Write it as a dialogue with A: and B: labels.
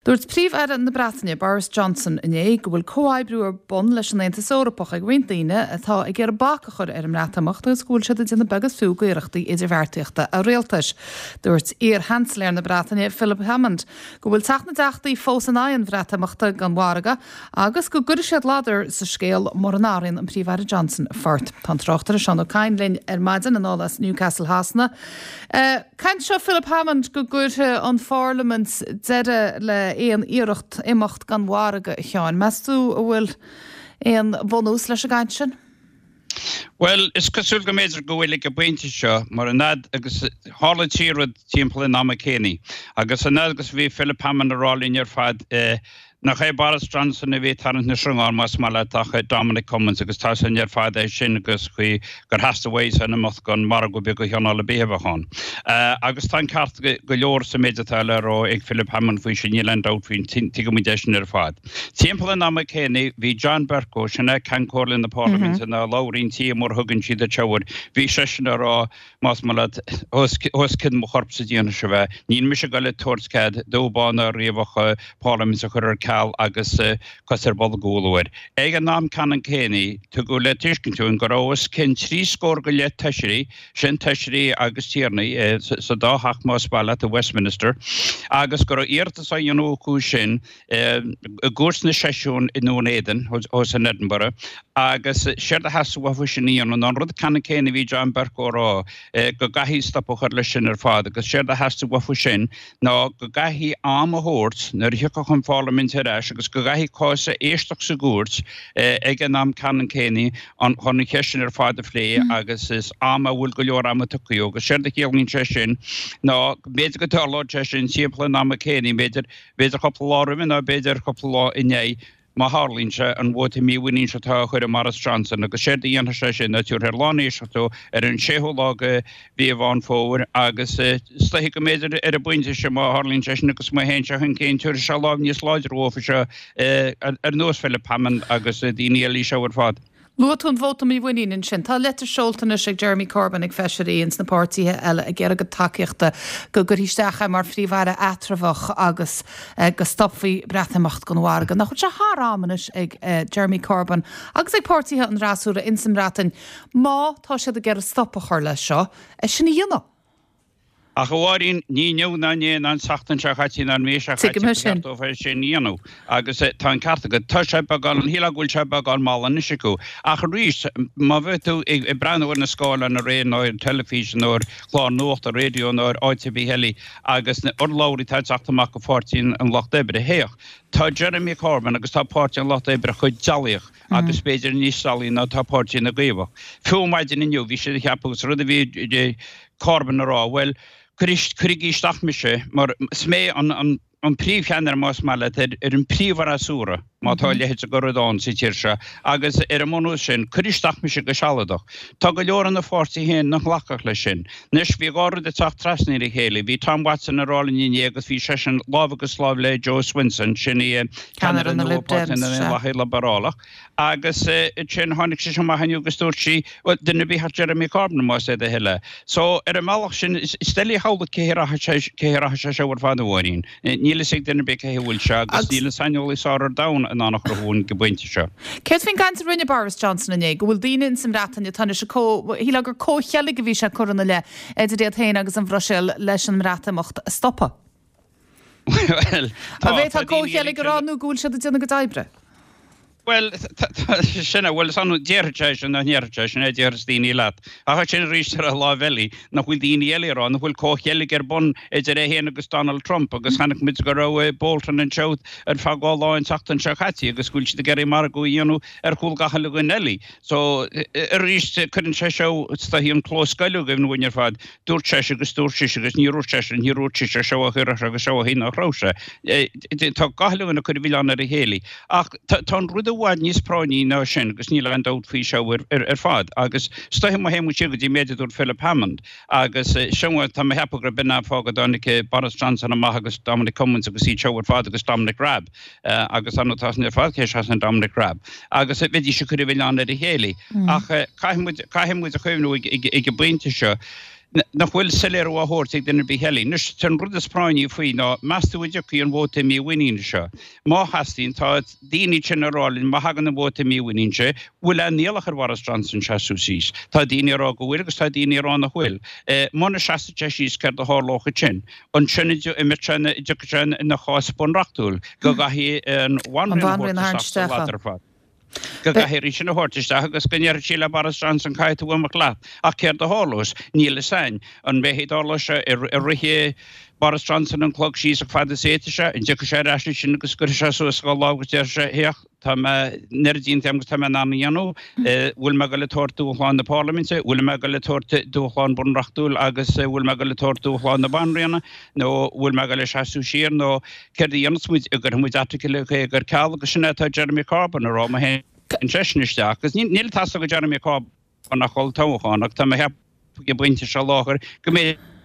A: Dúirt príomh-aire na Breataine Boris Johnson inné go bhfuil comhaidbriú bon leis an Aontas Eorpach ag Ghaointaine atá ag ar baca chur ar an mreatamach agus gúil siad dina begus fiú go iireachtaí idirmheirteachta a réaltais. Dúirt ar Chancellor na Breataine Philip Hammond go bhfuil teach na deachtaí fós an aon bhreatamachta gan mharaga agus go gcuir siad láidir sa scéal mar an áireann an príomh-aire Johnson fort. Tá tráchtar Sean O'Kane linn ar maidin an álas Newcastle Hasna. Caint seo Philip Hammond go gcuirthe an Parliament deire le éon iireacht imacht gan mharaga cheáin. Meas tú a bhfuil éon bhunús leis a gcaint sin?
B: Well, is cosúil go méidir go bhfuil go bainte seo mar an ad agus hála tíread timpeall na Macéni. Agus an ad agus bhí Philip Hammond arálín ar fad nach Boris Johnson a bhí tarrant na srungán mas mala tacha Dominic Cummings agus tá san ar fad é sin agus chuí gur hasasta an amach gan mar go be go cheannála béhabhán. Agus tá cart go leor sa méidirtáile ó ag Philip Hammond faoi sin níland out faoin tí go muideisisin ar fad. Timpeall na Macéni bhí John Bercow sinna cancóir in na Parliament na láirín tí mór thugann siad a teabhar. Bhí sesin ará mas mala os cid mo chorp sa díana se bheith. Níl me se go le tuairscéad dóbána riomhacha Parliament a chur Cal agus cosar bol gúlúir. Ag an nám Canan Céni, tu go le tuiscin tú an gorós cin 3 scór go le teisirí, sin teisirí agus tíarnaí sa dáthach más baile a Westminster, agus go íirtas a dionú cú sin gúrs na seisiún in Éden ó san Edinburgh, agus sér a hasú a sin íon an rud Canan Céni bhí John Bercow rá go gaithí stop chuir le sin ar fád, agus sér a hasú a sin ná go gaithí am a hort nar hiocach an Parliament agus go gaithí cása éisteach sa gúirt ag an nám Canan Céni an chuna ceisisin ar fád a phlé agus is am a bhfuil go leor am a tucaí agus sér de chéalín sin ná béidir go táláid sin timpeall na Macéni béidir chopla lárim ná béidir chopla lá inné má hálínse an bhta míhaín se tá chuir a Boris Johnson agus sé dhéana sé sin na túr lánéisitó ar an séthólága bhí bháin fóir agus sluthe go méidir ar a buinte sem má hálín sé sin agus má héin se chun cén túir se láh níos láidir ófa se ar nós Philip Hammond agus daoine lí seo ar fad.
A: Luatún bhóta mí bhaoín sin, tá letar seoltaine ag Jeremy Corbyn ag feisiríons na pártíthe eile a ggéar go takeíochta go guríisteach mar phríomhhaire atramhach agus go stopfaí breatamacht go mharaga. Nach chud se thrámanis ag Jeremy Corbyn agus ag pártíthe an rásúra insamrátain má tá siad a ggéar a stoppa chuir le seo sinna dhéanamh.
B: A goháirín ní neúna an sachtan se chatíín an méise chatíó sin níanú agus tá carta go tu se bagáil an hílagúil se bagáil mála nisisiú. A chu rís má bheitú ag brehar na scáil na réon áir telefísin ó chlár nuacht a réo nó ITV heli agus na orláirí teachtamach go fátíín an Loch Debre a héoch. Tá Jeremy Corbyn agus tá páirtí an Loch Debre chuid dealaíoch agus beidir níos salí ná tá páirtí na gaomh. Fiúmaidin inniu bhí sé cheappagus rud a bhí Corbyn ará, well, Curigí stachmise, mar smé an príomhcheannar más mala ar an príomhhar asúra, má tá lehéid a goradán sa tíirse, agus ar an mú sin, curistachmise go sealadach. Tá go leor an na fórtaí héin nach lachach le sin. Nis bhí gáir de teach trasnaí i chéile, bhí Tom Watson arálinn agus bhí sé sin lábhagus láb le Joe Swinson, sin í Canar na Lib Dems na Heile Barálach, agus sin tháinig sé má hainú go stúirtí, duna bhí hat Jeremy Corbyn má sé de heile. So ar an máach sin, stelí hála céhratha sé seoir fád bhhaín. Níle sig duna be céhúil se, agus níle sainolí sárar daun an annach rahún go buinte seo.
A: Céit fin gant rinne Boris Johnson inné, go bhfuil daoine sam rátainne tanna se híle gur cócheala go bhí se corna le idir héin agus an bhroisiil leis an mreatamacht stoppa.
B: Well,
A: a bheith tá cócheala go ránú gúil se duna go daibre.
B: Well, sinna bhfuil san déirteisi na neirteisi é déirs daoine leat. A chu sin ríiste a láhhelí nach bhfuil daoine eilerán, nach bhfuil cóchealaigh ar bun idir é héana agus Donald Trump agus chanig mit go rah Bolton an Chout ar fágáláin teachtain se chatí agus gúil si de geirí mar go dhéanú ar chúil gachaile go nelí. So ríiste chuann sé seo hí an clós scailú go bhfuin ar fad dúirteisi agus dúirteisi agus níúirteisi an níúirteisi seo a chuire agus seo a hí nach ráise. Tá gahlaúna chu bhíán ar a héalaí. Ach tá rud bhhaid níos práiní ná sin agus níl an dát fao seo ar fad agus stoim má héimú siú go dtí méidirúir Philip Hammond agus seoha tá hepa gur binna fágad dánig Boris Johnson amach agus Dominic Cummings agus í seo ar fad agus Dominic Raab agus antásan ar fad céis an Dominic Raab agus bhí se chuir bhile an ar a héalaí ach caiimmuid a chuimhnú ag go buinte seo nach bhfuil seléir a hórtaigh duna bí helí. Nus tan rud a spráinní faoi ná measúideachí an bhóta mí winine seo. Má hastín tá daoine generálinn má hagan na bhóta mí winine bhfuil an níalach ar Boris Johnson seasúsís. Tá daoine rá go bhfuil agus tá daoine rá nach bhfuil. Mána seaiste síos ceir a hálócha sin. An sinna imimetrena idirtrein na cháspon rachtúil go gahí an bhainrin Go gahirí sin na hórteiste agus gnéir síle Boris Johnson caiite bhfuach leat ach céir a hálós níle sein an bhéhédálaise ar rihé Boris Johnson an clog síos a fada séiteise in decha sé eisna sin agus gur se so sálágus deir se héach tá nerdín teamgus tá ná anú bhfuil me go le tortúáin na Parlamente, bhfuil me go le tortúáin bunrachtúil agus bhfuil me go le tortúáin na banrianna nó bhfuil me go le seaú sír nó ceir dhéanasmuid gur muid le gur ceall agus sinna tá Jeremy Corbyn ará a hen an seisnisteach, agus níl tas go Jeremy Corbyn nach choil táchaánach tá heb go buinte se láchar go mé